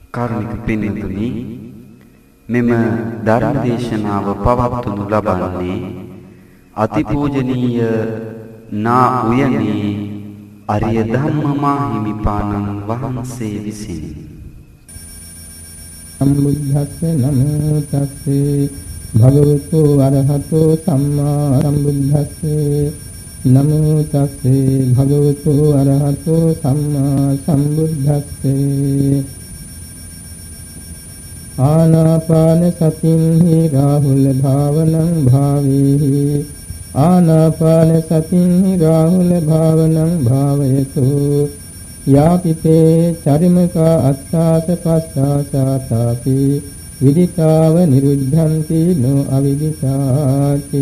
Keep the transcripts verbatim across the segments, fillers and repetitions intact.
කාරුණික පින්තුනි මෙම ධර්ම දේශනාව පවත්වනු ලබන්නේ අතිපූජනීය නා උයනේ අරිය ධම්මමා හිමිපාණන් වහන්සේ විසින්. සම්බුද්දස්ස නමෝ තස්සේ භගවතු වරහතෝ සම්මා සම්බුද්දස්සේ නමෝ තස්සේ භගවතු වරහතෝ සම්මා සම්බුද්දස්සේ ආනාපාන සතින්හි රාහුල භාවනං භාවේහි ආනාපාන සතින්හි රාහුල භාවනං භාවයතු යාපිතේ චරිමකා අත්තාස පස්සාසාතාපි විදිතාව නිරුද්ධන්ති නෝ අවිදිතාති.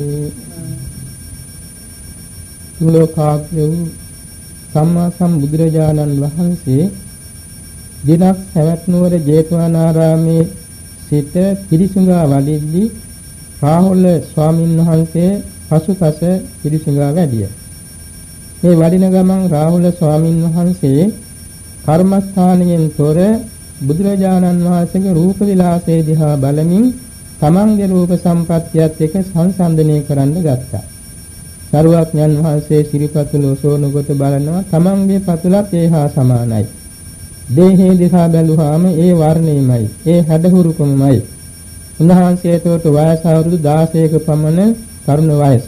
ලෝකාග්‍රව සම්මා සම්බුදුරජාණන් වහන්සේ දිනක් සවැත් නුවර ජේතවනාරාමේ සිට පිරිසුඟා වඩිද්දී රාහුල ස්වාමීන් වහන්සේ පසුපස පිරිසුඟා වැඩිය. මේ වඩින ගමන් රාහුල ස්වාමීන් වහන්සේ කර්මස්ථානයෙන් තොර බුදුරජාණන් වහන්සේගේ රූප විලාසය දිහා බලමින් තමන්ගේ රූප සම්පත්තියත් එක්ක සංසන්දනය කරන්න ගත්තා. සරුවඥන් වහන්සේ සිරිපතුල ඔසවන කොට බලනවා තමන්ගේ පතුලත් ඒ හා සමානයි. දේහේ දිහා බැලුවාම ඒ වර්ණයමයි, ඒ හැඩහුරුකමයි. උන්වහන්සේට වයස අවුරුදු දාසයක පමණ තරුණ වයස.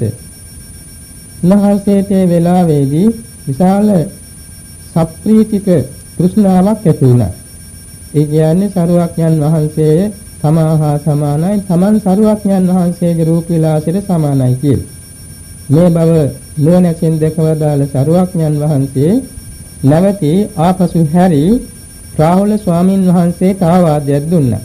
උන්වහන්සේට වේලාවේදී විශාල සප්‍රීතික තෘෂ්ණාවක් ඇති වුණා. ඒ කියන්නේ සරුවඥන් වහන්සේ තමා හා සමානයි, තමන් සරුවඥන් වහන්සේගේ රූප විලාසයට සමානයි කියලා. මේ බව නුවණැසින් දැකවදාළ සරුවඥන් වහන්සේ නැවතී ආපසු හැරි රාහුල ස්වාමින් වහන්සේට ආවාදයක් දුන්නා.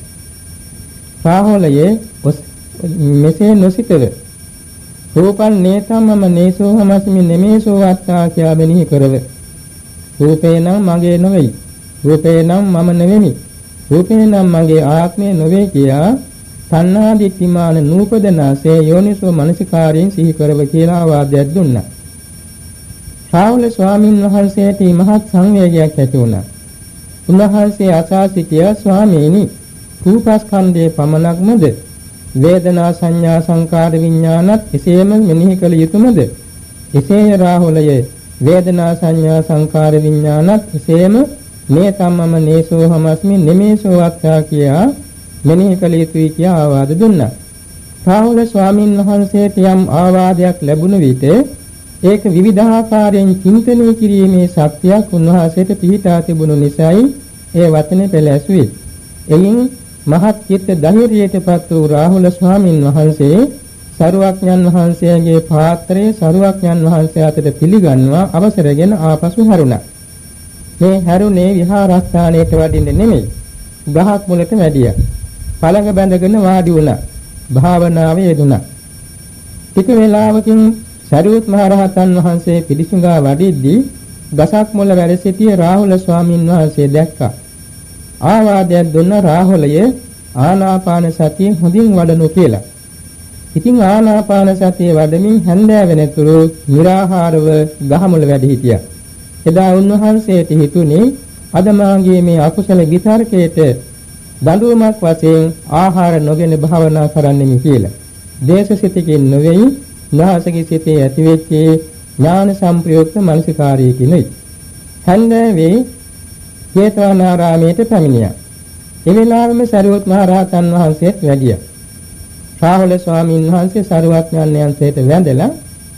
රාහුලයේ මෙසේ නොසිතව රූපං නේතම්මම නේසෝ හමස්මි නෙමේසෝ වත්තා කියා මෙනෙහි කරව. රූපේ නම් මගේ නොවේ. රූපේ නම් මම නෙවෙමි. රූපේ නම් මගේ ආත්මය නොවේ කියා තණ්හා දිට්ඨිමාන නූපදනාසේ යෝනිසෝ මනසිකාරයෙන් සිහි කරව කියලා ආවාදයක් දුන්නා. රාහුල ස්වාමීන් වහන්සේට මහත් සංවේගයක් ඇති වුණා. උන්වහන්සේ අසා සිටියා ස්වාමීනි රූපස්කන්ධයේ පමණක්මද වේදනා සංඥා සංකාර විඥානත් එසේම මෙනෙහි කළ යුතුයමද? එසේය රාහුලයේ වේදනා සංඥා සංකාර විඥානත් එසේම මේ තමම නේසෝ හමස්මි නෙමේසෝ වත්තා කියා මෙනෙහි කළ යුතුයි කියා ආවාද දුන්නා. රාහුල ස්වාමීන් වහන්සේට යම් ආවාදයක් ලැබුණ විට ඒක විවිධාකාරයෙන් චින්තනය කිරීමේ ශක්තියක් උන්වහන්සේට පිහිටා තිබුණු නිසායි ඒ වචනේ පෙළැසුවේ. එයින් මහත් චිත්ත ධෛර්යයටපත් වූ රාහුල ස්වාමීන් වහන්සේ සරුවඥන් වහන්සේගේ පාත්‍රයේ සරුවඥන් වහන්සේ අතට පිළිගන්වා අවසරගෙන ආපසු හැරුණා. මේ හැරුණේ විහාරස්ථානයට වඩින්න නෙමෙයි. ගහක් මුලට වැඩියා. පළඟ බැඳගෙන වාඩි වුණා. භාවනාවේ යෙදුණා. ටික වේලාවකින් සරියුත් මහ රහතන් වහන්සේ පිළිසුඟා වඩිද්දී ගසක් මුල වැඩ සිටිය රාහුල ස්වාමීන් වහන්සේ දැක්කා. ආවාදයක් දුන්න රාහුලය ආනාපාන සතිය හොඳින් වඩනු කියලා. ඉතින් ආනාපාන සතිය වඩමින් හැන්දෑ වෙනතුරු निराහාරව ගහමුල වැඩ හිටියා. එදා උන්වහන්සේට හිතුනේ අද මාගේ මේ අකුසල විතර්කයට දඬුවමක් වශයෙන් ආහාර නොගෙන භාවනා කරන්නෙමි කියලා. දේශසිතකින් නොවේයි නාසකී සිතේ ඇතිවෙච්ච ඥාන සම්ප්‍රයුක්ත මනසිකාරයකිනුයි. හන්දෑවේ ජේතවනාරාමයට පැමිණියා. ඒ වෙලාවෙම සරියුත් මහ රහතන් වහන්සේත් වැඩියා. රාහුල ස්වාමීන් වහන්සේ සරුවඥන් වහන්සේට වැඳලා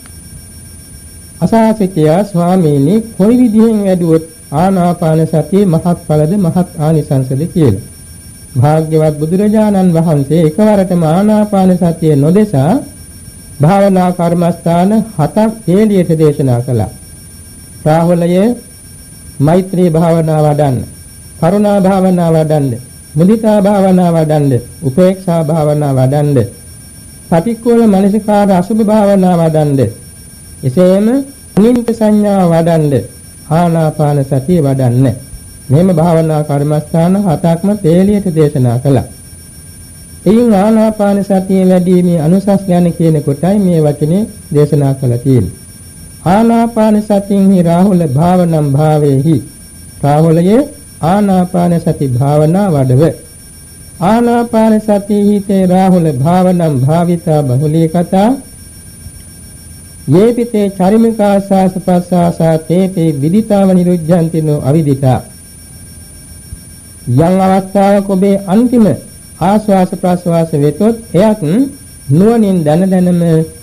අසාසිතියා ස්වාමීනි කොයි විදිහෙන් වැඩුවොත් ආනාපාන සතිය මහත් ඵලද මහත් ආනිසංසද කියලා. භාග්‍යවත් බුදුරජාණන් වහන්සේ එකවරටම ආනාපාන සතිය නොදෙසා භාවනා කර්මස්ථාන හතක් හේලියට දේශනා කළා. රාහුලයේ මෛත්‍රී භාවනාව වඩන්න, කරුණා භාවනාව වඩන්න, මුදිතා භාවනාව වඩන්න, උපේක්ෂා භාවනාව වඩන්න, පටික්කුල මනසිකාර අසුභ භාවනාව වඩන්න, එසේම අනිත්‍ය සංඥා වඩන්න, ආනාපාන සතිය වඩන්න. මෙහෙම භාවනා කර්මස්ථාන හතක්ම හේලියට දේශනා කළා. එයින් ආනාපාන සතිය වැඩිීමේ අනුසස් ඥාන කියන කොටයි මේ වචනේ දේශනා කළා තියෙන්නේ. ආනාපාන සතියෙහි රාහුල භාවනම් භාවේහි රාහුලයේ ආනාපාන සති භාවනා වඩව. ආනාපාන සති හිතේ රාහුල භාවනම් භාවිතා බහුලී කතා යේපිතේ චරිමිකාසාස පස්සාසා තේපේ විදිතාව නිරුද්ධන්තිනෝ අවිදිතා. යම් අවස්ථාවක ඔබේ අන්තිම ආස්වාස ප්‍රාස්වාස වෙතොත් එයත් නුවණින් දැන දැනම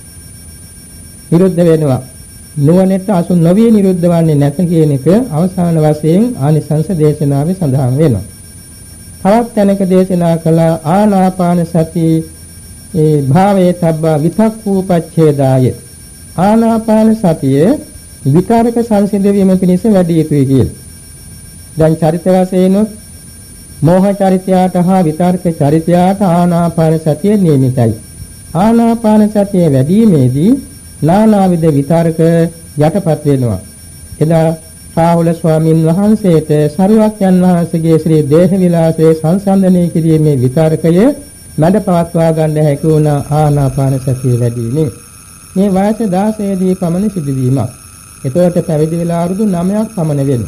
නිරුද්ධ වෙනවා. නුවණට අසු නොවි නිරුද්ධ වන්නේ නැත කියන එක අවසාන වශයෙන් ආනිසංස දේශනාවේ සඳහන් වෙනවා. තවත් තැනක දේශනා කළ ආනාපාන සති ඒ භාවයේ තබ්බා විතක්කූපච්ඡේදාය ආනාපාන සතිය විතරක සංසිඳවීම පිණිස වැඩි යුතුයි කියලා. දැන් චරිත වශයෙන් මෝහ චරිතයට හා විතර්ක චරිතයට ආනාපාන සතිය නියමිතයි. ආනාපාන සතිය වැඩිීමේදී නානාවිද විතර්ක යටපත් වෙනවා. එදා රාහුල ස්වාමීන් වහන්සේට සරුවක්යන් වහන්සේගේ ශ්‍රී දේහ විලාසයේ සංසන්දනය කිරීමේ විතර්කය මැඩ පවත්වා ගන්න හැකි වුණ ආනාපාන සතිය වැඩිීමෙන්. මේ වයස දාසය දී පමණ සිදුවීමක්. එතකොට පැවිදි වෙලා අවුරුදු නවයක් පමණ වෙනවා.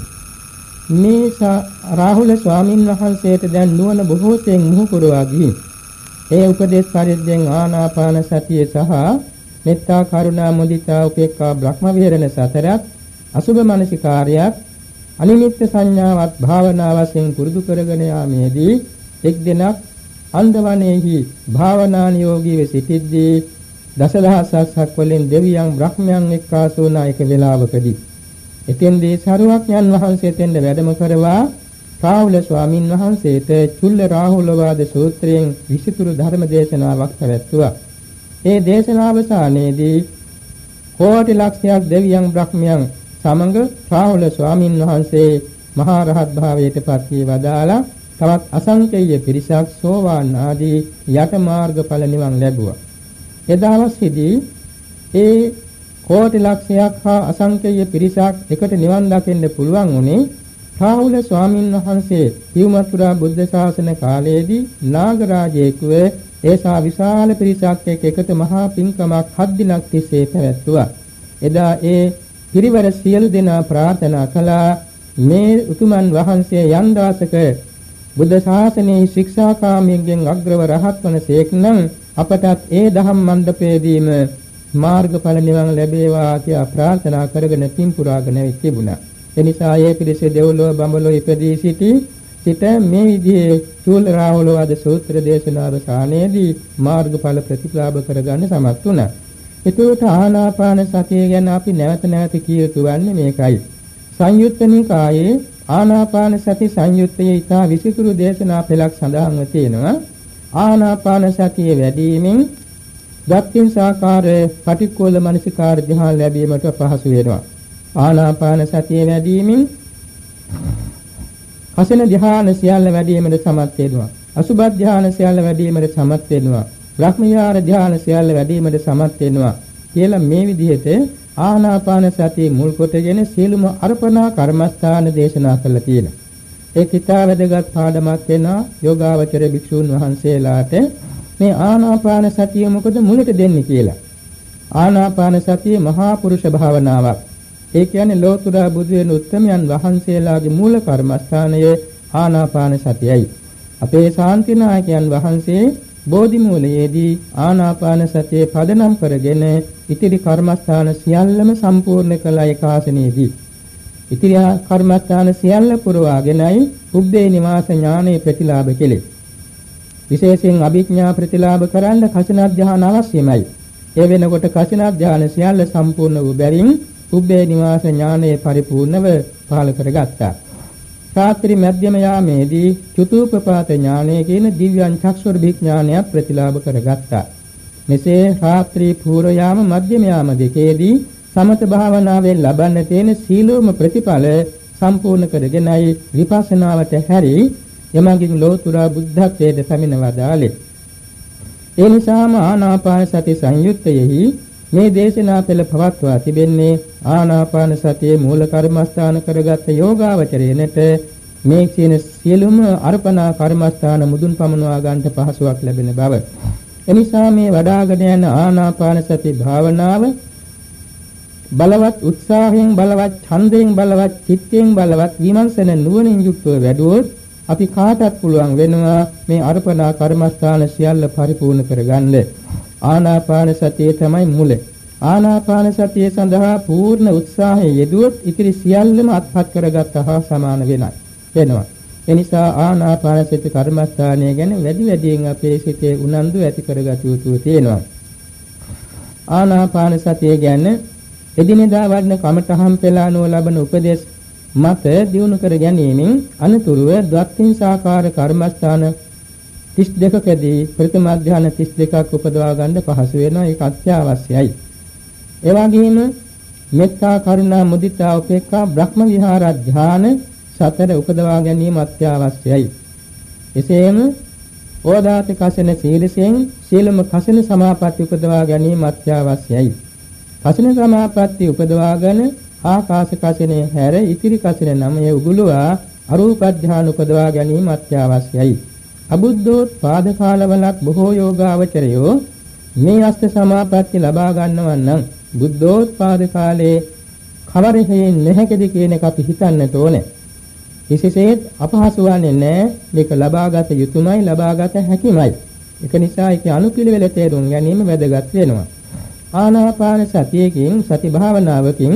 මේ රාහුල ස්වාමීන් වහන්සේට දැන් නුවණ බොහෝ සෙයින් මුහු පුරවා ගිහින් ඒ උපදේශ පරිද්දෙන් ආනාපාන සතිය සහ මෙත්තා කරුණා මුදිතා උපේක්ඛා බ්‍රහ්ම විහරණ සතරත් අසුභ මනසිකාර්යයක් අනිමිත්ත සංඥාවත් භාවනා වශයෙන් පුරුදු කරගෙන යාමේදී එක් දිනක් අන්දවනේහි භාවනා නියෝගීව සිටිද්දී දසදහසක් වලින් දෙවියන් බ්‍රහ්මයන් එක්කාසු වන එක වේලාවකදී එතෙන්දී සරුවක්ඥන් වහන්සේ තෙන්ද වැඩම කරවා රාහුල ස්වාමින් වහන්සේට චුල්ල රාහුල වාද සූත්‍රයෙන් විසිතුරු ධර්ම දේශනාවක් පැවැත්වුවා. ඒ දේශනාවසානයේදී කෝටි ලක්ෂයක් දෙවියන් බ්‍රහ්මයන් සමග රාහුල ස්වාමින් වහන්සේ මහා රහත් භාවයට පත් වී වදාලා තවත් අසංකේය පිරිසක් සෝවාන් ආදී යට මාර්ගඵල නිවන් ලැබුවා. එදවසේදී ඒ කෝටි ලක්ෂයක් හා අසංකේය පිරිසක් එකට නිවන් දකින්න පුළුවන් උනේ රාහුල ස්වාමීන් වහන්සේ පියුමතුරා බුද්ධ ශාසන කාලයේදී නාගරාජයෙකුව ඒසා විශාල පිරිසක් එක්ක එකට මහා පින්කමක් හත් දිනක් තිස්සේ පැවැත්වුවා. එදා ඒ පිරිවර සියලු දෙනා ප්‍රාර්ථනා කළා මේ උතුමන් වහන්සේ යම් දවසක බුද්ධ ශාසනයේ ශික්ෂාකාමීන්ගෙන් අග්‍රව රහත් වන සේක්නම් අපටත් ඒ දහම් මණ්ඩපයේදීම මාර්ගඵල නිවන් ලැබේවා කියලා ප්‍රාර්ථනා කරගෙන පින් පුරාගෙන තිබුණා. එනිසා ඒ පිරිස දෙව්ලොව බඹලොව ඉපදී සිටි සිට මේ විදිහේ චූල රාහුල වද සූත්‍ර දේශනාව සානේදී මාර්ගඵල ප්‍රතිලාභ කරගන්න සමත් වුණා. ඒකට ආනාපාන සතිය ගැන අපි නැවත නැවත කිය යුතු වන්නේ මේකයි. සංයුත්ත නිකායේ ආනාපාන සති සංයුත්තයේ ඊටා විසිතුරු දේශනා පෙළක් සඳහන්ව තියෙනවා. ආනාපාන සතිය වැඩිමින් දක්ඛින් සාකාර පටික්කුල මනසිකාර ධ්‍යාන ලැබීමට පහසු වෙනවා. ආනාපාන සතිය වැඩිමින් අසන ධ්‍යාන සියල්ල වැඩිවීමට සමත් වෙනවා. අසුභ ධ්‍යාන සියල්ල වැඩිවීමට සමත් වෙනවා. බ්‍රහ්මයාර ධ්‍යාන සියල්ල වැඩිවීමට සමත් වෙනවා. කියලා මේ විදිහට ආනාපාන සතිය මුල් කොටගෙන සියලුම අර්පණා කර්මස්ථාන දේශනා කළා තියෙනවා. ඒ කිතා වැදගත් පාඩමක් වෙනවා යෝගාවචර භික්ෂූන් වහන්සේලාට මේ ආනාපාන සතිය මොකද මුලට දෙන්නේ කියලා. ආනාපාන සතිය මහා පුරුෂ භාවනාවක්. ඒ කියන්නේ ලෝතුරා බුදු වෙන උත්තමයන් වහන්සේලාගේ මූල කර්මස්ථානය ආනාපාන සතියයි. අපේ ශාන්තිනායකයන් වහන්සේ බෝධි මූලයේදී ආනාපාන සතිය පදනම් කරගෙන ඉතිරි කර්මස්ථාන සියල්ලම සම්පූර්ණ කළ ඒකාසනයේදී ඉතිරි කර්මස්ථාන සියල්ල පුරවාගෙනයි උබ්බේ නිවාස ඥානෙ ප්‍රතිලාභ කෙලේ. විශේෂයෙන් අභිඥා ප්‍රතිලාභ කරන්න කසින ධ්‍යාන අවශ්‍යමයි. ඒ වෙනකොට කසින ධ්‍යාන සියල්ල සම්පූර්ණ වූ බැවින් උබ්බේ නිවාස ඥානය පරිපූර්ණව පහළ කරගත්තා. රාත්‍රී මධ්‍යම යාමේදී චතුප්පපාත ඥානය කියන දිව්‍යං චක්ෂුර විඥානය ප්‍රතිලාභ කරගත්තා. මෙසේ රාත්‍රී පූර්ව යාම මධ්‍යම යාම දෙකේදී සමත භාවනාවෙන් ලබන්න තියෙන සීලෝම ප්‍රතිඵල සම්පූර්ණ කරගෙනයි විපස්සනාවට හැරි යමගින් ලෝතුරා බුද්ධත්වයට පැමිණ වදාළේ. ඒ නිසාම ආනාපාන සති සංයුත්තයෙහි මේ දේශනා පෙළ පවත්වා තිබෙන්නේ ආනාපාන සතියේ මූල කර්මස්ථාන කරගත් යෝගාවචරයනට මේ කියන සියලුම අර්පණා කර්මස්ථාන මුදුන් පමුණවා ගන්නට පහසුවක් ලැබෙන බව. එනිසා මේ වඩාගෙන යන ආනාපාන සති භාවනාව බලවත් උත්සාහයෙන් බලවත් ඡන්දයෙන් බලවත් චිත්තයෙන් බලවත් විමර්ශන නුවණින් යුක්තව වැඩුවොත් අපි කාටත් පුළුවන් වෙනවා මේ අර්පණා කර්මස්ථාන සියල්ල පරිපූර්ණ කරගන්න. ආනාපාන සතිය තමයි මුල. ආනාපාන සතිය සඳහා පූර්ණ උත්සාහය යෙදුවොත් ඉතිරි සියල්ලම අත්පත් කරගත්තා හා සමාන වෙනයි වෙනවා. එනිසා ආනාපාන සති කර්මස්ථානය ගැන වැඩි වැඩියෙන් අපේ සිතේ උනන්දු ඇති කරගත යුතු තියෙනවා. ආනාපාන සතිය ගැන එදිනෙදා වඩන කමඨහම් පෙළානුව ලබන උපදේශ මත දියුණු කර ගැනීමෙන් අනතුරුව ද්වක්ඛින්සාකාර කර්මස්ථාන තිස් දෙකකදී ප්‍රථම ධ්‍යාන තිස් දෙකක් උපදවා ගන්න පහසු වෙනවා. ඒක අත්‍යවශ්‍යයි. ඒ වගේම මෙත්තා කරුණා මුදිතා උපේක්ඛා බ්‍රහ්ම විහාර ධ්‍යාන සතර උපදවා ගැනීම අත්‍යවශ්‍යයි. එසේම ඕදාත කසන සීලයෙන් සීලම කසන සමාපatti උපදවා ගැනීම අත්‍යවශ්‍යයි. කසන සමාපatti උපදවාගෙන ආකාශ කසනේ හැර ඉතිරි කසන නමය උගුලවා අරූප ධ්‍යාන උපදවා ගැනීම අත්‍යවශ්‍යයි. අබුද්ධෝත්පාද කාලවලක් බොහෝ යෝගාවචරයෝ මේ අෂ්ට සමාපatti ලබා ගන්නවා නම් බුද්ධෝත්පාද කාලේ කවර හේින් නැහැකද කියන එක අපි හිතන්නට ඕනේ. විශේෂයෙන් අපහසු වන්නේ නැහැ. මේක ලබාගත යුතුමයි, ලබාගත හැකිමයි. ඒක නිසා ඒකේ අනුපිළිවෙල තේරුම් ගැනීම වැදගත් වෙනවා. ආනාපාන සතියකින් සති භාවනාවකින්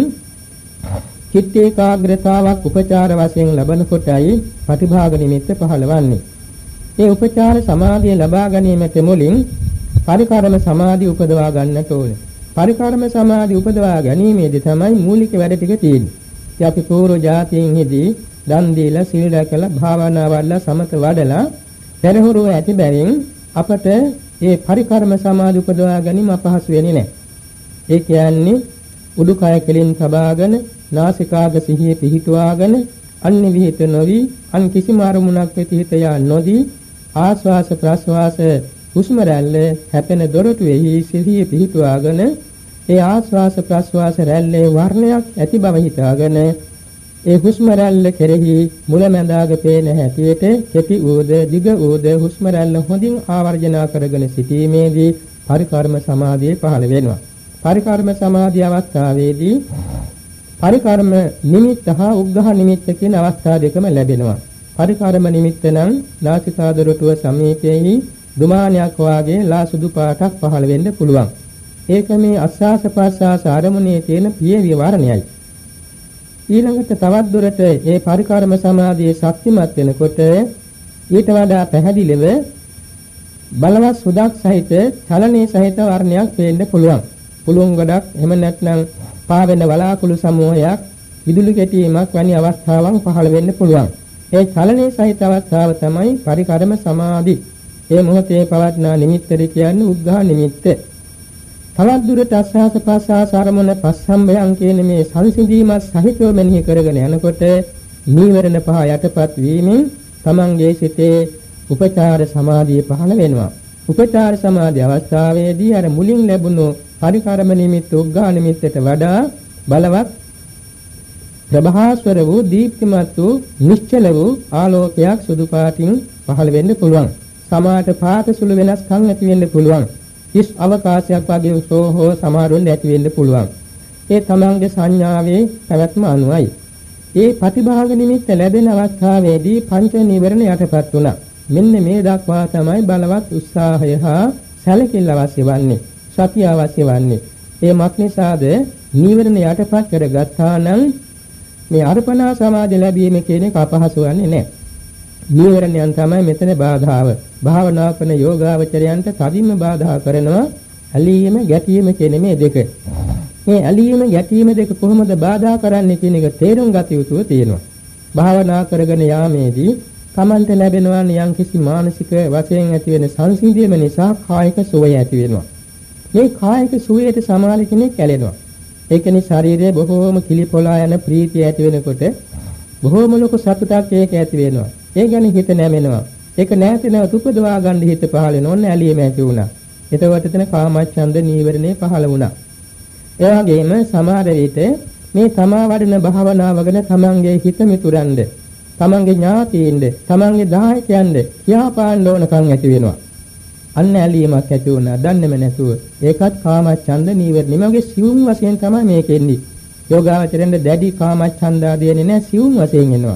චිත්ත ඒකාග්‍රතාවක් උපචාර වශයෙන් ලබන කොටයි ප්‍රතිභාග නිමිත්ත පහළවන්නේ. මේ උපචාර සමාධිය ලබා ගැනීමට මුලින් පරිකර්ම සමාධිය උපදවා ගන්නට ඕනේ. පරිකර්ම සමාධිය උපදවා ගැනීමේදී තමයි මූලික වැඩ ටික තියෙන්නේ. ඉතින් අපි පූර්ව જાතියින්ෙහිදී දන් දීලා සීල රැකලා භාවනා වඩලා සමත වඩලා පෙරහුරුව ඇති බැවින් අපට මේ පරිකර්ම සමාධි උපදවා ගැනීම අපහසු වෙන්නේ නැහැ. ඒ කියන්නේ උඩුකය කෙලින් තබාගෙන නාසිකාග සිහිය පිහිටුවාගෙන අන්‍ය විහිිත නොවි අන් කිසිම අරමුණක් වෙත හිත යා නොදී ආස්වාස ප්‍රස්වාස හුස්ම රැල්ල හැපෙන දොරටුවේහි සිහිය පිහිටුවාගෙන ඒ ආස්වාස ප්‍රස්වාස රැල්ලේ වර්ණයක් ඇති බව හිතාගෙන ඒ හුස්ම රැල්ල කෙරෙහි මුලැමැදාග පේන හැටියට කෙටි ඌද දිග ඌද හුස්ම රැල්ල හොඳින් ආවර්ජනා කරගෙන සිටීමේදී පරිකර්ම සමාධිය පහළ වෙනවා. පරිකර්ම සමාධිය අවස්ථාවේදී පරිකර්ම නිමිත්ත හා උග්ඝහ නිමිත්ත කියන අවස්ථා දෙකම ලැබෙනවා. පරිකර්ම නිමිත්ත නම් නාසිකා දොරටුව සමීපයේහි දුමානයක් වාගේ ලා සුදු පාටක් පහළ වෙන්න පුළුවන්. ඒක මේ අස්වාස ප්‍රස්වාස ආරමුණේ තියෙන පියවි වර්ණයයි. ඊළඟට තවත් දුරට මේ පරිකර්ම සමාධියේ ශක්තිමත් වෙනකොට ඊට වඩා පැහැදිලිව බලවත් සුදක් සහිත චලනයේ සහිත වර්ණයක් පේන්න පුළුවන්. පුළුවන් ගොඩක් එහෙම නැත්නම් පාවෙන වලාකුළු සමූහයක් විදුලි කැටීමක් වැනි අවස්ථාවන් පහළ වෙන්න පුළුවන්. ඒ චලනයේ සහිත අවස්ථාව තමයි පරිකර්ම සමාධි. ඒ මොහොතේ පවත්නා නිමිත්තද කියන්නේ උග්ඝහ නිමිත්ත. තවත් දුරට අස්වාස ප්‍රස්වාස ආරමුණ පස්සම්බයං කියන මේ සංසිඳීමත් සහිතව මෙනෙහි කරගෙන යනකොට නීවරණ පහ යටපත් වීමෙන් තමන්ගේ සිතේ උපචාර සමාධිය පහළ වෙනවා. උපචාර සමාධි අවස්ථාවේදී අර මුලින් ලැබුණු පරිකර්ම නිමිත්ත උග්ඝහ නිමිත්තට වඩා බලවත් ප්‍රභාස්වර වූ දීප්තිමත් වූ නිශ්චල වූ ආලෝකයක් සුදු පාටින් පහළ වෙන්න පුළුවන්. සමාත පාට සුළු වෙනස්කම් ඇති වෙන්න පුළුවන්. කිස් අවකාශයක් වගේ සෝහෝ සමාරුන් ඇති වෙන්න පුළුවන්. ඒ තමන්ගේ සංඥාවේ පැවැත්ම අනුවයි. ඒ ප්‍රතිභාග නිමිත්ත ලැබෙන අවස්ථාවේදී පංච නීවරණ යටපත් වුණා. මෙන්න මේ දක්වා තමයි බලවත් උත්සාහය හා සැලකිල්ල අවශ්‍ය වන්නේ. සතිය අවශ්‍ය වන්නේ. ඒ මත් නිසාද නීවරණ යටපත් කරගත්තා නම් මේ අර්පණා සමාධිය ලැබීම කියන එක අපහසු වන්නේ නැහැ. නීවරණයන් තමයි මෙතන බාධාව. භාවනා කරන යෝගාවචරයන්ට කදින්ම බාධා කරනවා ඇලීම ගැටීම කියන මේ දෙක. මේ ඇලීම ගැටීම දෙක කොහොමද බාධා කරන්නේ කියන එක තේරුම් ගත යුතුව තියෙනවා. භාවනා කරගෙන යාමේදී තමන්ට ලැබෙනවා නියම් කිසි මානසික වශයෙන් ඇති වෙන සංසිඳීම නිසා කායික සුවය ඇති වෙනවා. මේ කායික සුවයට සමාන කෙනෙක් ඇලෙනවා. ඒකනේ ශරීරයේ බොහෝම කිලිපොලා යන ප්‍රීතිය ඇති වෙනකොට බොහෝම ලොකු සතුටක් ඒක ඇති වෙනවා. ඒ ගැන හිත නැමෙනවා. ඒක නැති නැවත උපදවා ගන්න හිත පහළ වෙන ඕන ඇලීම ඇති වුණා. එතකොට එතන කාමච්ඡන්ද නීවරණේ පහළ වුණා. ඒ වගේම සමහර විට මේ තමා වඩන භාවනාව ගැන තමන්ගේ හිත මිතුරන්ද, තමන්ගේ ඥාතීන්ද, තමන්ගේ දායකයන්ද කියාපාන්න ඕනකම් ඇති වෙනවා. අන්න ඇලීමක් ඇති වුණා. දන්නේම නැතුව. ඒකත් කාමච්ඡන්ද නීවරණ. මේගේ සිවුම් වශයෙන් තමයි මේක එන්නේ. යෝගාවචරෙන්ද දැඩි කාමච්ඡන්ද ආදීනේ නැහැ, සිවුම් වශයෙන් එනවා.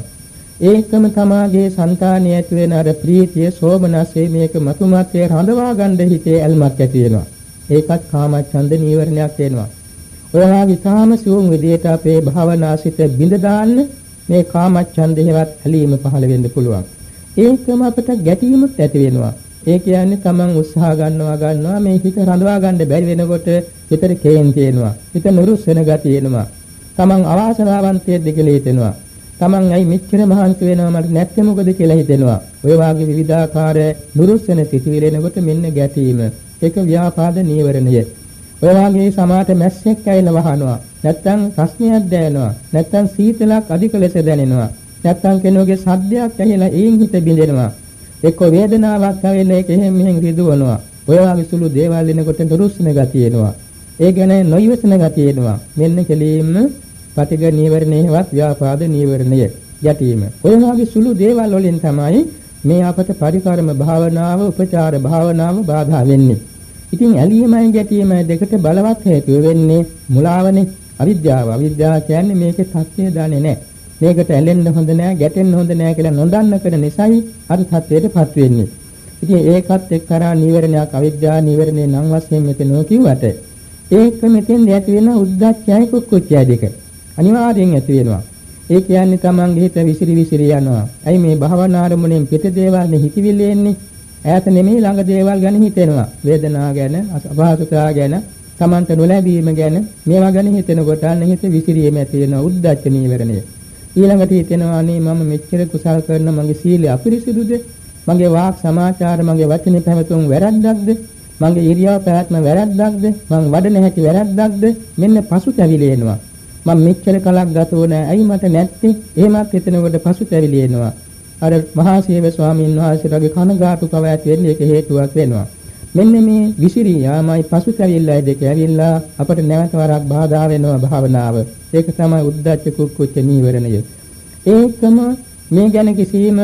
ඒකම තමාගේ సంతානිය ඇති වෙන අර ප්‍රීතිය සෝමනස්සේ මේක මතුමත්යේ රඳවා ගන්න හිතේ ඇල්මක් ඇති වෙනවා. ඒකත් කාමච්ඡන්ද නීවරණයක් වෙනවා. ඔයලා විතාම සිවුම් විදියට අපේ භාවනාසිත බිඳ දාන්න මේ කාමච්ඡන්දේවත් ඇලීම පහළ වෙන්න පුළුවන්. ඒකම අපට ගැටීමක් ඇති වෙනවා. ඒ කියන්නේ තමන් උත්සාහ ගන්නවා ගන්නවා මේ හිත රඳවා ගන්න බැරි වෙනකොට හිතට කේන්ති එනවා. හිත නුරුස් වෙන ගතිය එනවා. තමන් අවාසනාවන්තයෙක්ද කියලා හිතෙනවා. තමන් ඇයි මෙච්චර මහන්සි වෙනවා මට නැත්නම් මොකද කියලා හිතෙනවා. ඔය වාගේ විවිධාකාර නුරුස් වෙන සිතුවිලි එනකොට මෙන්න ගැටීම. ඒක ව්‍යාපාද නීවරණය. ඔය වාගේ සමාත මැස්සෙක් ඇවිල්ලා වහනවා. නැත්තම් රස්නියක් දැනෙනවා. නැත්තම් සීතලක් අධික ලෙස දැනෙනවා. නැත්තම් කෙනෙකුගේ සද්දයක් ඇහිලා ඒන් හිත බිඳෙනවා. එක්ක වේදනාවක් ඇවිල්ලා ඒක එහෙම මෙහෙම රිදවනවා. ඔය වාගේ සුළු දේවල් එනකොට නුරුස්න ගතිය එනවා. ඒ කියන්නේ නොයවසන ගතිය එනවා. මෙන්න කෙලින්ම පටිඝ නීවරණයවත් ව්‍යාපාද නීවරණය යටීම. ඔය වාගේ සුළු දේවල් වලින් තමයි මේ අපට පරිකර්ම භාවනාව, උපචාර භාවනාව බාධා වෙන්නේ. ඉතින් ඇලීමයි ගැටීමයි දෙකට බලවත් හේතුව වෙන්නේ මුලාවනේ, අවිද්‍යාව. අවිද්‍යාව කියන්නේ මේකේ තත්ත්වය දන්නේ නැහැ. මේකට ඇලෙන්න හොඳ නැහැ, ගැටෙන්න හොඳ නැහැ කියලා නොදන්න කර නිසායි අර තත්ත්වයටපත් වෙන්නේ. ඉතින් ඒකත් එක්තරා නීවරණයක්, අවිද්‍යාව නීවරණේ නම් වශයෙන් මෙතන කිව්වට ඒක මෙතෙන් ඇති වෙන උද්දච්චයයි කුක්කුච්චයයි දෙක අනිවාර්යෙන් ඇති වෙනවා. ඒ කියන්නේ තමන්ගේ හිත විසිරි විසිරි යනවා. ඇයි මේ භවනා අරමුණෙන් පිට දේවල් නේ හිතවිලි එන්නේ? ඈත නෙමෙයි ළඟ දේවල් ගැන හිතෙනවා. වේදනාව ගැන, අපහසුතාව ගැන, තමන්ට නොලැබීම ගැන මේවා ගැන හිතෙනකොට අන්න හිත විසිරීම ඇති වෙනවා. උද්දච්ච නීවරණය. ඊළඟට හිතෙනවා අනේ මම මෙච්චර කුසල් කරන මගේ සීලය අපිරිසිදුද? මගේ වාක් සමාචාර, මගේ වචනේ පැවතුම් වැරද්දක්ද? මගේ ඉරියව් පැවැත්ම වැරද්දක්ද? මං වඩන හැටි වැරද්දක්ද? මෙන්න පසුතැවිලි එනවා. මම මෙච්චර කලක් ගත වුණා. ඇයි මට නැත්තේ? එහෙමත් හිතනකොට පසුතැවිලි එනවා. අර මහා සේව ස්වාමීන් වහන්සේලාගේ කනගාටුකම ඇති වෙන්නේ ඒක හේතුවක් වෙනවා. මෙන්න මේ විසිරියාමයි පසුතැවිල්ලයි දෙක ඇවිල්ලා අපට නැවත වරක් බාධා වෙනවා භාවනාව. ඒක තමයි උද්දච්ච කුක්කුච්ච නීවරණය. ඒකම මේ ගැන කිසිම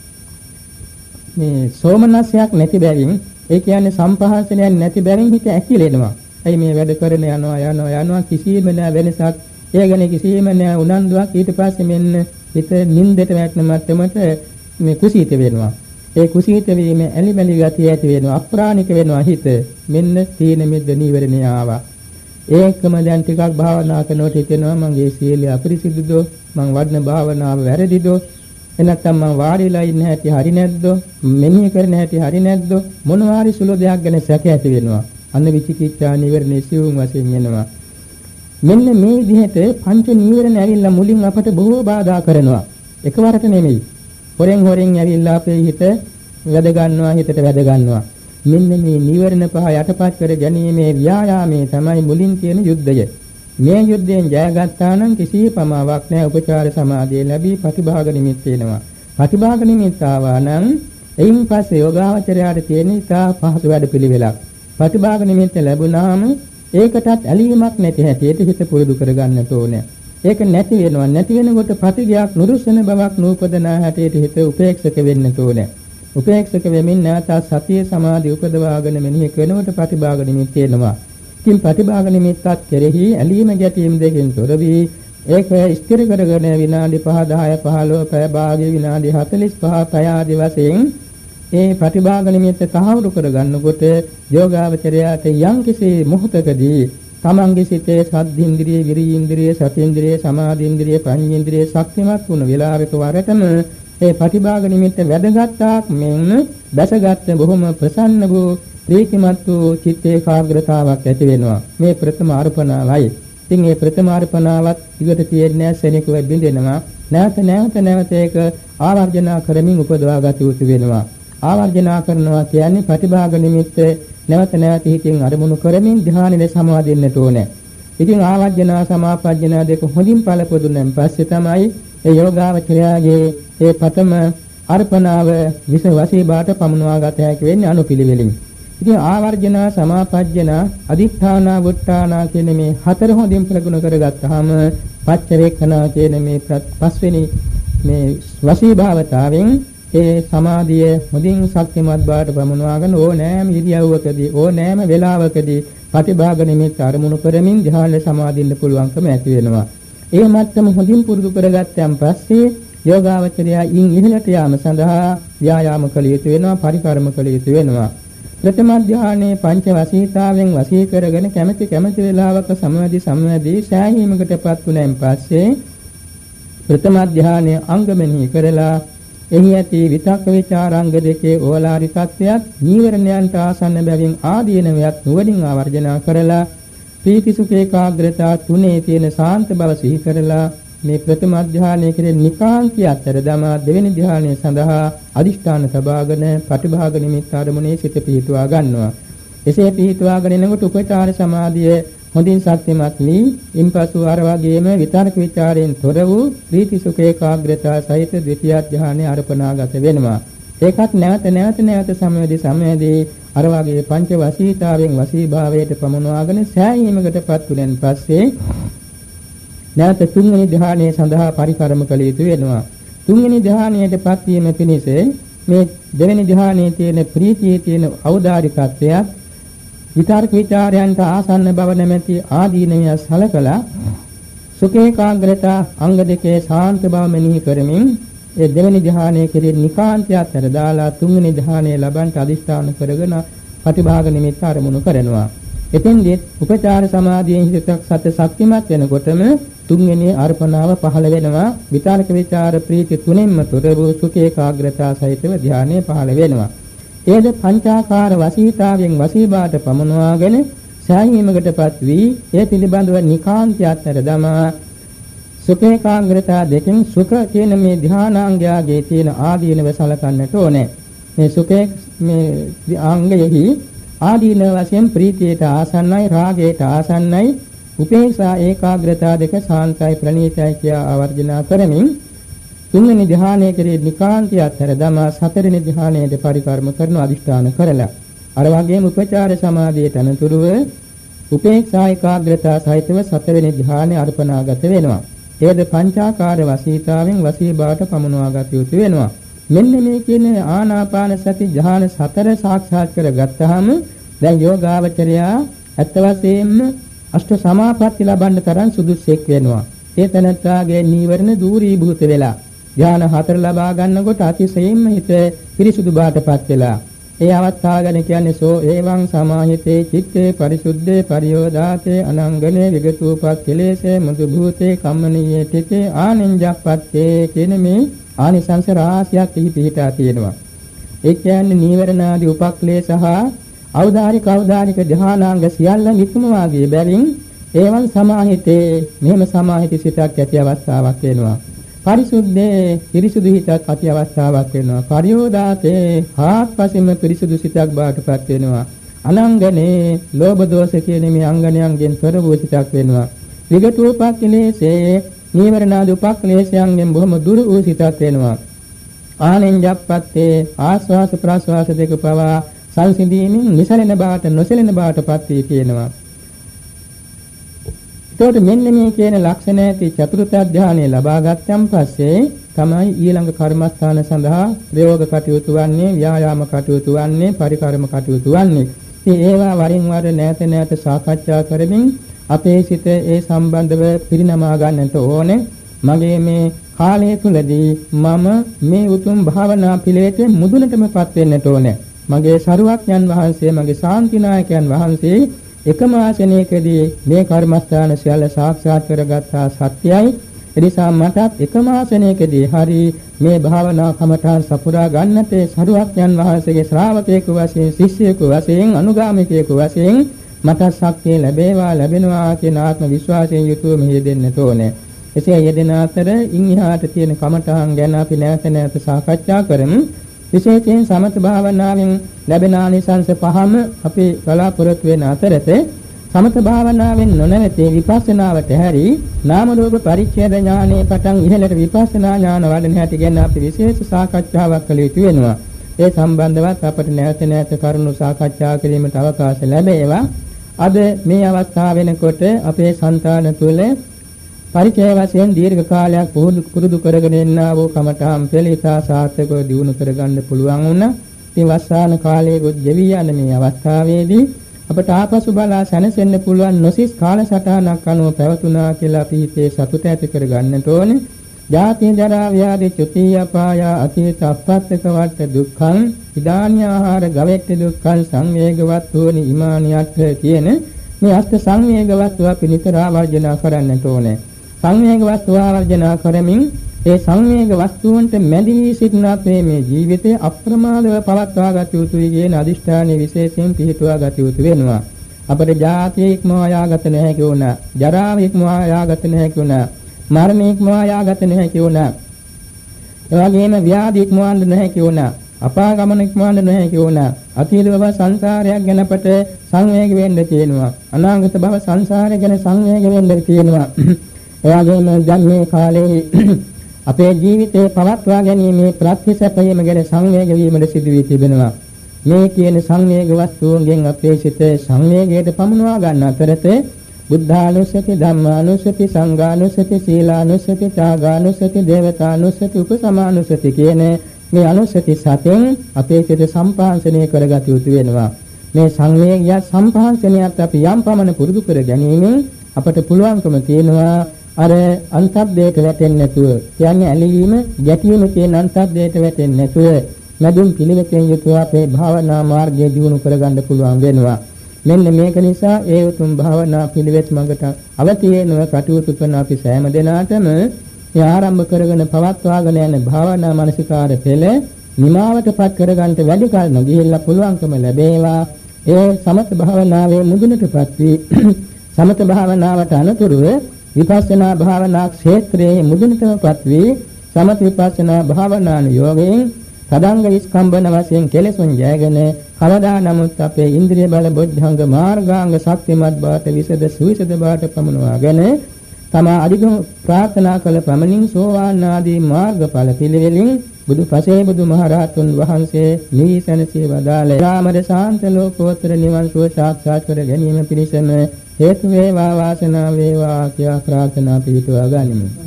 මේ සෝමනස්යක් නැති බැවින්, ඒ කියන්නේ සම්පහාසනයක් නැති බැවින් හිත ඇකිලෙනවා. ඇයි මේ වැඩ කරන යනවා යනවා යනවා කිසිම නෑ වෙනසක්. ඒ ගැන කිසිම නෑ උනන්දුවක්. ඊට පස්සේ මෙන්න හිත නින්දට වැටෙන මට්ටමට මේ කුසීත වෙනවා. ඒ කුසීත වීම ඇලිමැලි ගතිය ඇති වෙනවා. අප්‍රාණික වෙනවා හිත. මෙන්න තීන මිද්ද නීවරණය ආවා. ඒකම දැන් ටිකක් භාවනා කරනකොට හිතෙනවා මගේ සීලය අපිරිසිදුද? මං වඩන භාවනාව වැරදිද? එනත්තම් මං වාඩිලා ඉන්න හැටි හරි නැද්ද? මෙනෙහි කරන හැටි හරි නැද්ද? මොනවා හරි සුළු දෙයක් ගැන සැක ඇති වෙනවා. අන්න විචිකිච්ඡා නීවරණේ සිවුම් වශයෙන් එනවා. මෙන්න මේ විදිහට පංච නීවරණ ඇවිල්ලා මුලින් අපට බොහෝ බාධා කරනවා. එකවරට නෙමෙයි. හොරෙන් හොරෙන් ඇවිල්ලා අපේ හිත වැද ගන්නවා, හිතට වැද ගන්නවා. මෙන්න මේ නීවරණ පහ යටපත් කර ගැනීමේ ව්‍යායාමයේ තමයි මුලින් තියෙන යුද්ධය. මේ යුද්ධයෙන් ජයගත්තා නම් කිසි පමාවක් නැහැ. උපචාර සමාධිය ලැබී ප්‍රතිභාග නිමිත්ත වෙනවා. ප්‍රතිභාග නිමිත්ත ආවා නම් එයින් පස්සේ යෝගාවචරයට තියෙන ඉතා පහසු වැඩ පිළිවෙලක්. ප්‍රතිභාග නිමිත්ත ලැබුණාම ඒකටත් ඇලීමක් නැති හැටියට හිත පුරුදු කරගන්නට ඕනේ. ඒක නැති වෙනවා. නැති වෙනකොට ප්‍රතිගයක් නුරුස්සන බවක් නූපදන හැටියට හිත උපේක්ෂක වෙන්න ඕනේ. උපේක්ෂක වෙමින් නැවත සතිය සමාධි උපදවාගෙන මෙනෙහි කරනකොට ප්‍රතිභාග නිමිත්ත එනවා. ඉතින් ප්‍රතිභාග නිමිත්තත් කෙරෙහි ඇලීම ගැටීම් දෙකෙන් තොර වී ඒක ස්ථිර කරගෙන විනාඩි පහ දහය පහළොව පැය භාගයේ විනාඩි හතළිස් පහ පැය ආදී වශයෙන් ඒ ප්‍රතිභාග නිමිත්ත තහවුරු කරගන්නකොට යෝගාවචරයට යම්කිසි මොහොතකදී තමන්ගේ සිතේ සද්ධින්ද්‍රිය, විරියින්ද්‍රිය, සතේන්ද්‍රිය, සමාධින්ද්‍රිය, ප්‍රඥේන්ද්‍රිය ශක්තිමත් වුණ වෙලාවක වරටම ඒ ප්‍රතිභාග නිමිත්ත වැදගත්ක් මෙන්න දැසගත් බොහොම ප්‍රසන්න වූ ප්‍රීතිමත් වූ චිත්ත ඒකාග්‍රතාවක් ඇති වෙනවා. මේ ප්‍රථම අර්පණාවයි. ඉතින් මේ ප්‍රථම අර්පණාවත් ඊට තියෙන්නේ සෙනෙක වෙබින්දෙනවා. නැවත නැවත නැවත ඒක ආවර්ජනා කරමින් උපදවා ගත යුතු වෙනවා. ආවර්ජනා කරනවා කියන්නේ ප්‍රතිභාග නිමිත්ත නැවත නැවත හිතින් අරමුණු කරමින් ධ්‍යානෙ සමාදින්නට ඕනේ. ඉතින් ආවර්ජනා සමාපජ්ජනා දෙක හොඳින් පළපොදුනෙන් පස්සේ තමයි ඒ යෝගාවචරයාගේ ඒ ප්‍රථම අර්පණාව විස වශී බාට පමුණවා ගත හැකි වෙන්නේ අනුපිළිවෙලින්. ඉතින් ආවර්ජනා සමාපජ්ජනා අදිඨානා වුට්ටානා කියන මේ හතර හොඳින් ප්‍රගුණ කරගත්තාම පච්චවේක්ඛනා කියන මේ පස්වෙනි මේ වශී භාවතාවෙන් ඒ සමාධිය මුදින් ශක්තිමත් බවට පමුණවාගෙන ඕනෑම ඉරියව්වකදී ඕනෑම වෙලාවකදී ප්‍රතිභාග නිමිත්ත අරමුණු කරමින් ධ්‍යාන සමාදින්න පුළුවන්කම ඇති වෙනවා. ඒ මත්තම හොඳින් පුරුදු කරගත්තන් පස්සේ යෝගාවචරයා ඉන් ඉහළට යාම සඳහා ව්‍යායාම කළ යුතු වෙනවා, පරිකර්ම කළ යුතු වෙනවා. ප්‍රථම ධ්‍යානයේ පංච වසීතාවෙන් වසී කරගෙන කැමැති කැමැති වෙලාවක සමවැදී සමවැදී සෑහීමකටපත් වුණාන් පස්සේ ප්‍රථම ධ්‍යානයේ අංගමෙහි කරලා එහි ඇති විතක්ක විචාරාංග දෙකේ ඕලාරිකත්වයත් නීවරණයන්ට ආසන්න බැවින් ආදීනවයත් නුවණින් ආවර්ජනා කරලා ප්‍රීති සුඛ ඒකාග්‍රතා තුනේ තියෙන සාන්ත බව සිහි කරලා මේ ප්‍රථම ධ්‍යානයේ කෙරෙහි නිකාන්තිය අතර දමා දෙවෙනි ධ්‍යානයේ සඳහා අදිෂ්ඨාන සබාගෙන ප්‍රතිභාග නිමිත්ත ආරමුණේ සිට පිහිටුවා ගන්නවා. එසේ පිහිටුවාගෙන එනකොට උපචාර සමාධිය හොඳින් ශක්තිමත් වී ඉන්පසු අර වගේම විතර්ක ਵਿਚාරයෙන් තොර වූ ප්‍රීති සුඛ ඒකාග්‍රතාව සහිත ද්විතිය ධ්‍යානයේ අර්පණාගත වෙනවා. ඒකත් නැවත නැවත නැවත සමවැදී සමවැදී අර වගේ පංච වසීතාවෙන් වසී භාවයට පමුණවාගෙන සෑහීමකටපත් වුණෙන් පස්සේ නැවත තුන්වෙනි ධ්‍යානයේ සඳහා පරිකරම කළ යුතු වෙනවා. තුන්වෙනි ධ්‍යානයටපත් වීම පිණිස මේ දෙවෙනි ධ්‍යානයේ තියෙන ප්‍රීතියේ තියෙන ඖදාරිකත්වයත් විතර්ක විචාරයන්ට ආසන්න බව නැමැති ආදීනමය සලකලා සුඛේකාග්‍රතා අංග දෙකේ ශාන්ත බව මෙනෙහි කරමින් ඒ දෙවෙනි ධ්‍යානයේ කෙරෙහි නිකාන්තය අතර දාලා තුන්වෙනි ධ්‍යානයේ ලබන්ට අදිෂ්ඨාන කරගෙන ප්‍රතිභාග නිමිත්ත ආරමුණු කරනවා. එතෙන්දී උපචාර සමාධියෙන් හිතක් සත්‍ය ශක්තිමත් වෙනකොටම තුන්වෙනි අර්පණාව පහළ වෙනවා. විතර්ක විචාර ප්‍රීති තුනෙන්ම තොර වූ සුඛේකාග්‍රතා සහිතව ධ්‍යානය පහළ වෙනවා. ඒද පංචාකාර වසීතාවෙන් වසීබාට පමනවාගෙන සෑහීමකටපත් වී ඒ පිළිබඳව නිකාන්තය අතර දමා සුඛේකාග්‍රතා දෙකෙන් සුඛ කියන මේ ධානාංගයගේ තියෙන ආදීනව සලකන්නට ඕනේ. මේ සුඛේ මේ අංගයෙහි ආදීන වශයෙන් ප්‍රීතියට ආසන්නයි, රාගයට ආසන්නයි, උපේක්ෂා ඒකාග්‍රතා දෙක ශාන්තයි ප්‍රණීතයි කියා ආවර්ජනා කරමින් තුන්වෙනි ධ්‍යානයේ කෙරෙහි නිකාන්තය අතර දමා හතරවෙනි ධ්‍යානයේ පරිකර්ම කරන අදිෂ්ඨාන කරලා අර වගේම උපචාර සමාධියට අනතුරුව උපේක්ෂා ඒකාග්‍රතාව සහිතව හතරවෙනි ධ්‍යානයේ අර්පණාගත වෙනවා. ඒද පංචාකාර වසීතාවෙන් වසී බවට පමුණවාගත යුතු වෙනවා. මෙන්න මේ කියන ආනාපාන සති ධ්‍යාන හතර සාක්ෂාත් කරගත්තාම දැන් යෝගාවචරයා අත්ත වශයෙන්ම අෂ්ට සමාපatti ලබන්න තරම් සුදුසෙක් වෙනවා. ඒ තනත්තාගේ නීවරණ දූරීභූත වෙලා ධ්‍යාන හතර ලබා ගන්නකොට අතිශයින්ම හිත පිරිසුදු බාටපත් වෙලා ඒ අවස්ථාව ගැන කියන්නේ සෝ එවං සමාහිතේ චිත්තේ පරිසුද්ධේ පරියෝදාතේ අනංගනේ විගතූපක් කෙලේසේ මුදු භූතේ කම්මනීයේ තිතේ ආනෙන්ජප්පත්තේ කියන මේ ආනිසංස රාශියක් එහි පිහිටා තියෙනවා. ඒ කියන්නේ නීවරණ ආදී උපක්ලේශ සහ අවදාරික අවදාරික ධානාංග සියල්ල නිකුමවා ගිය බැවින් එවං සමාහිතේ මෙහෙම සමාහිත සිතක් ඇති අවස්ථාවක් වෙනවා. පරිසුද්ධේ පිරිසුදු හිතක් ඇති අවස්ථාවක් වෙනවා. පරියෝදාතේ ආත්පසින්ම පිරිසුදු සිතක් බාටපත් වෙනවා. අනංගනේ ලෝභ දෝෂ කියන මේ අංගණයන්ගෙන් තොර වූ සිතක් වෙනවා. විගතෝපක්ඛලේසේ නීවරණාදී උපක්ලේශයන්ගෙන් බොහොම දුර වූ සිතක් වෙනවා. ආනෙන්ජප්පත්තේ ආස්වාස ප්‍රාස්වාස දෙක පවා සංසිඳීමෙන් නිසලෙන බවට නොසලෙන බවටපත් වී කියනවා. එතකොට මෙන්න මේ කියන ලක්ෂණ ඇති චතුර්ථ ධානය ලබා ගත්තන් පස්සේ තමයි ඊළඟ කර්මස්ථාන සඳහා ප්‍රයෝග කටයුතු වන්නේ, ව්‍යායාම කටයුතු වන්නේ, පරිකර්ම කටයුතු වන්නේ. ඉතින් ඒවා වරින් වර නැවත නැවත සාකච්ඡා කරමින් අපේ සිත ඒ සම්බන්ධව පිරිනමා ගන්නට ඕනේ. මගේ මේ කාලය තුලදී මම මේ උතුම් භාවනා පිළිවෙතේ මුදුනටමපත් වෙන්නට ඕනේ. මගේ සරුවක්ඥන් වහන්සේ, මගේ ශාන්තිනායකයන් වහන්සේ එකම ආසනයකදී මේ කර්මස්ථාන සියල්ල සාක්ෂාත් කරගත්තා සත්‍යයි. එනිසා මටත් එකම ආසනයකදී හරි මේ භාවනා කමඨාන් සපුරා ගන්නට සරුවක්ඥන් වහන්සේගේ ශ්‍රාවකයෙකු වශයෙන්, ශිෂ්‍යයෙකු වශයෙන්, අනුගාමිකයෙකු වශයෙන් මට ශක්තිය ලැබේවා ලැබෙනවා කියන ආත්ම විශ්වාසයෙන් යුතුව මෙහි දෙන්නට ඕනේ. එසේ යෙදෙන අතර ඉන් එහාට තියෙන කමඨාන් ගැන අපි නැවත නැවත සාකච්ඡා කරමු. විශේෂයෙන් සමත භාවනාවෙන් ලැබෙන ආනිසංස පහම අපි බලාපොරොත්තු වෙන අතරතේ සමත භාවනාවෙන් නොනැවතී විපස්සනාවට හැරි නාම රූප පරිච්ඡේද ඥානයේ පටන් ඉහළට විපස්සනා ඥාන වඩන හැටි ගැන අපි විශේෂ සාකච්ඡාවක් කළ යුතු වෙනවා. ඒ සම්බන්ධවත් අපට නැවත නැවත කරුණු සාකච්ඡා කිරීමට අවකාශ ලැබේවා. අද මේ අවස්ථාව වෙනකොට අපේ సంతාන තුළ පරිචය වශයෙන් දීර්ඝ කාලයක් පුරුදු කරගෙන ඉන්නා වූ කමඨාම් පෙළිතා සාර්ථකව දියුණු කරගන්න පුළුවන් වුණා. ඉතින් වස්සාන කාලයේ ගොඩ ගෙවි යන මේ අවස්ථාවේදී අපට ආපසු බලා සැනසෙන්න පුළුවන් නොසිස් කාලසටහනක් අනුව පැවතුනා කියලා අපි හිතේ සතුට ඇති කරගන්නට ඕනේ. ජාති ජරා ව්‍යාධි චුති අපාය අතීත අප්‍රත්‍යක වට දුක්ඛං ඉදානි ආහාර ගවෙට්ටි දුක්ඛං සංවේගවත් වූනි ඉමානියත් කියන මේ අෂ්ට සංවේගවත් වූ අපි නිතර ආවර්ජනා කරන්නට ඕනේ. සංවේග වස්තු ආවර්ජනා කරමින් ඒ සංවේග වස්තුන්ට මැදි වී සිටින අපේ මේ ජීවිතය අප්‍රමාදව පවත්වා ගත යුතුයි කියන අදිෂ්ඨානයේ විශේෂයෙන් පිහිටුවා ගත යුතු වෙනවා. අපේ ජාතිය ඉක්මවා යාගත නැහැ කියුණා. ජරාව ඉක්මවා යාගත නැහැ කියුණා. මරණය ඉක්මවා යාගත නැහැ කියුණා. ඒ වගේම ව්‍යාධි ඉක්මවන්න නැහැ කියුණා. අපාගමන ඉක්මවන්න නැහැ කියුණා. අතීත භව සංසාරයක් ගැන අපට සංවේග වෙන්න තියෙනවා. අනාගත භව සංසාරය ගැන සංවේග වෙන්න තියෙනවා. ඒ වගේම දැන් මේ කාලේ අපේ ජීවිතේ පවත්වා ගැනීමේ ප්‍රතිසපයම ගැන සංවේග වීමද සිදු වී තිබෙනවා. මේ කියන සංවේග වස්තුන්ගෙන් අපේ සිත සංවේගයට පමුණවා ගන්න අතරතේ බුද්ධානුස්සති, ධම්මානුස්සති, සංඝානුස්සති, සීලානුස්සති, ත්‍යාගානුස්සති, දේවතානුස්සති, උපසමානුස්සති කියන මේ අනුස්සති සතෙන් අපේ සිත සම්පාංශනය කරගත යුතු වෙනවා. මේ සංවේගය සම්පාංශනයත් අපි යම් පමණ පුරුදු කර ගැනීමෙන් අපට පුළුවන්කම තියෙනවා අර අන්තබ්දයට වැටෙන්නේ නැතුව, කියන්නේ ඇලීම ගැටීම කියන අන්තබ්දයට වැටෙන්නේ නැතුව මදුන් පිළිවෙතෙන් යුතුව අපේ භාවනා මාර්ගය දියුණු කරගන්න පුළුවන් වෙනවා. මෙන්න මේක නිසා ඒ උතුම් භාවනා පිළිවෙත් මඟට අවතීනව කටයුතු කරන අපි සෑම දෙනාටම මේ ආරම්භ කරගෙන පවත්වාගෙන යන භාවනා මානසිකාර පෙළ නිමාවටපත් කරගන්නට වැඩි කල නොගිහිල්ලා පුළුවන්කම ලැබේවා. ඒ සමත භාවනාවේ මුදුනටපත් වී සමත භාවනාවට අනතුරුව විපස්සනා භාවනා ක්ෂේත්‍රයේ මුදුනටපත් වී සමත විපස්සනා භාවනාන යෝගයෙන් සදාංග විස්කම්බන වශයෙන් කෙලෙසුන් ජයගෙන කවදා නමුත් අපේ ඉන්ද්‍රිය බල බොද්ධංග මාර්ගාංග ශක්තිමත් බවට විසද සුවිසද බවට පමුණවාගෙන තමා අධිගම ප්‍රාර්ථනා කළ ප්‍රමණින් සෝවාන් ආදී මාර්ගඵල පිළිවෙලින් බුදු පසේ බුදු මහරහතුන් වහන්සේ නිවිසනසේ වදාළ රාමද ශාන්ත ලෝකෝත්තර නිවන් සුව සාක්ෂාත් කර ගැනීම පිණිසම හේතු වේවා වාසනාව වේවා කියා ප්‍රාර්ථනා පිළිතුවා ගනිමු.